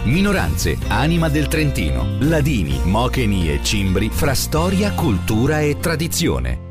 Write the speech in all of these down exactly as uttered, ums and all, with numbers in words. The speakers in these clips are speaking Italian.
Minoranze, anima del Trentino, ladini, mocheni e cimbri fra storia, cultura e tradizione.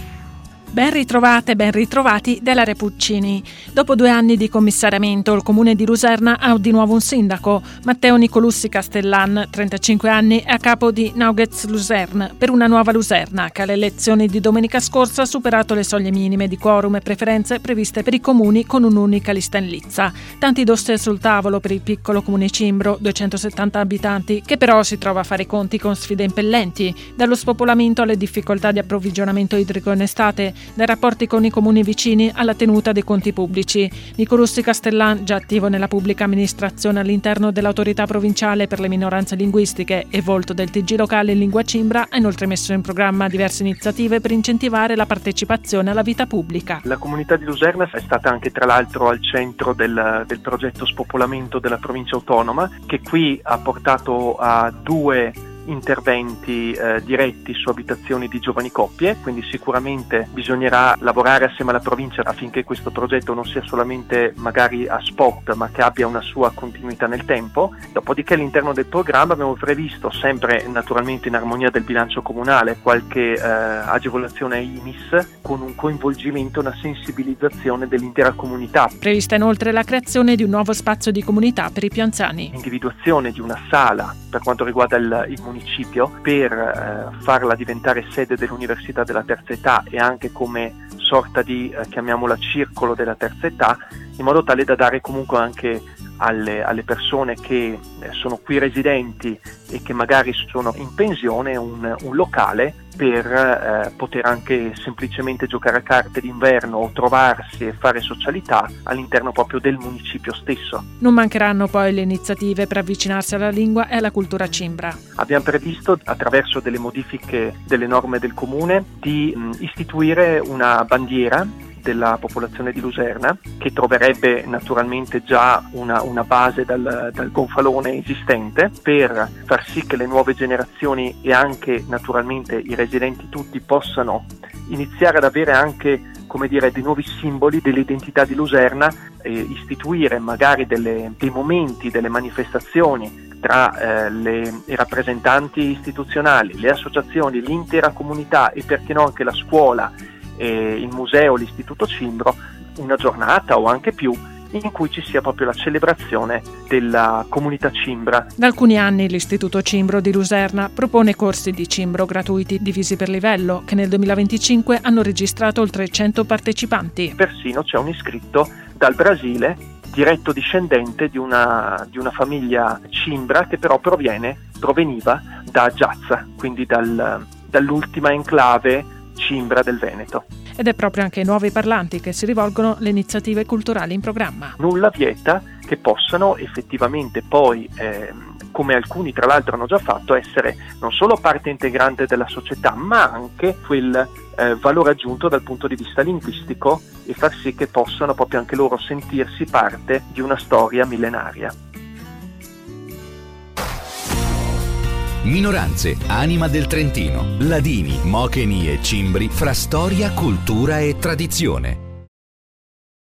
Ben ritrovate, ben ritrovati della Repuccini. Dopo due anni di commissariamento, il comune di Luserna ha di nuovo un sindaco. Matteo Nicolussi Castellan, trentacinque anni, è a capo di Nuggets Luserna, per una nuova Luserna, che alle elezioni di domenica scorsa ha superato le soglie minime di quorum e preferenze previste per i comuni con un'unica lista in lizza. Tanti dossier sul tavolo per il piccolo comune cimbro, duecentosettanta abitanti, che però si trova a fare i conti con sfide impellenti, dallo spopolamento alle difficoltà di approvvigionamento idrico in estate, dai rapporti con i comuni vicini alla tenuta dei conti pubblici. Nicolussi Castellan, già attivo nella pubblica amministrazione all'interno dell'autorità provinciale per le minoranze linguistiche e volto del T G locale in lingua cimbra, ha inoltre messo in programma diverse iniziative per incentivare la partecipazione alla vita pubblica. La comunità di Luserna è stata anche tra l'altro al centro del, del progetto spopolamento della provincia autonoma, che qui ha portato a due interventi eh, diretti su abitazioni di giovani coppie, quindi sicuramente bisognerà lavorare assieme alla provincia affinché questo progetto non sia solamente magari a spot, ma che abbia una sua continuità nel tempo. Dopodiché all'interno del programma abbiamo previsto, sempre naturalmente in armonia del bilancio comunale, qualche eh, agevolazione I M I S con un coinvolgimento e una sensibilizzazione dell'intera comunità. Prevista inoltre la creazione di un nuovo spazio di comunità per i più anziani. Individuazione di una sala per quanto riguarda il, il municipio per eh, farla diventare sede dell'Università della Terza Età e anche come sorta di, eh, chiamiamola, circolo della terza età, in modo tale da dare comunque anche alle, alle persone che eh, sono qui residenti e che magari sono in pensione un, un locale per eh, poter anche semplicemente giocare a carte d'inverno o trovarsi e fare socialità all'interno proprio del municipio stesso. Non mancheranno poi le iniziative per avvicinarsi alla lingua e alla cultura cimbra. Abbiamo previsto, attraverso delle modifiche delle norme del comune, di mh, istituire una bandiera della popolazione di Luserna, che troverebbe naturalmente già una, una base dal, dal gonfalone esistente, per far sì che le nuove generazioni e anche naturalmente i residenti tutti possano iniziare ad avere anche, come dire, dei nuovi simboli dell'identità di Luserna, e istituire magari delle, dei momenti, delle manifestazioni tra eh, le, i rappresentanti istituzionali, le associazioni, l'intera comunità e perché no anche la scuola, il museo, l'istituto cimbro, una giornata o anche più in cui ci sia proprio la celebrazione della comunità cimbra. Da alcuni anni l'Istituto Cimbro di Luserna propone corsi di cimbro gratuiti divisi per livello, che nel duemilaventicinque hanno registrato oltre cento partecipanti. Persino c'è un iscritto dal Brasile, diretto discendente di una, di una famiglia cimbra che però proviene, proveniva da Giazza, quindi dal, dall'ultima enclave cimbra del Veneto. Ed è proprio anche ai nuovi parlanti che si rivolgono le iniziative culturali in programma. Nulla vieta che possano effettivamente poi, eh, come alcuni tra l'altro hanno già fatto, essere non solo parte integrante della società, ma anche quel eh, valore aggiunto dal punto di vista linguistico e far sì che possano proprio anche loro sentirsi parte di una storia millenaria. Minoranze, anima del Trentino, ladini, mocheni e cimbri fra storia, cultura e tradizione.